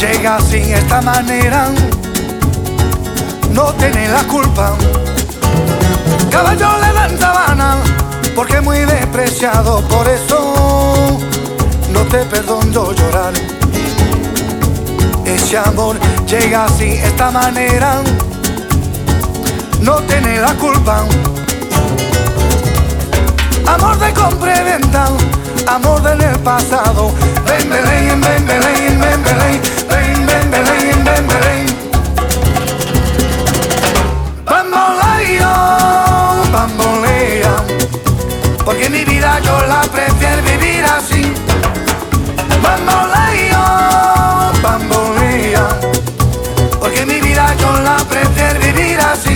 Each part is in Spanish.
llega sin esta manera, no tiene la culpa. Caballo le dan sabana porque es muy despreciado, por eso no te perdono llorar. Ese amor llega así, esta manera, no tiene la culpa. Amor de compra y venta, amor del pasado. Ven, Belén, ven, Belén, ven, Belén, ven, ven, Belén, ven, Belén. Bamboleo, bambolea, porque mi vida yo la prefiero vivir así. Bamboleo, bambolea, porque mi vida yo la prefiero vivir así.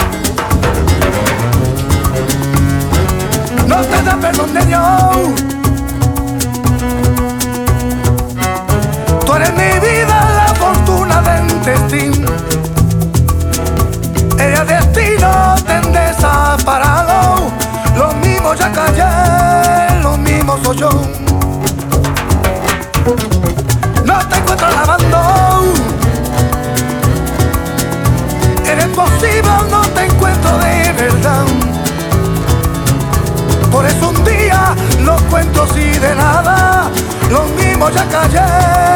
No te da perdón de Dios, tú eres mi vida, la fortuna del destino. El destino te han desaparado, lo mismo ya callé, lo mismo soy yo. No te encuentro lavando, eres posible, no te encuentro de verdad. Por eso un día los cuentos y de nada, lo mismo ya callé,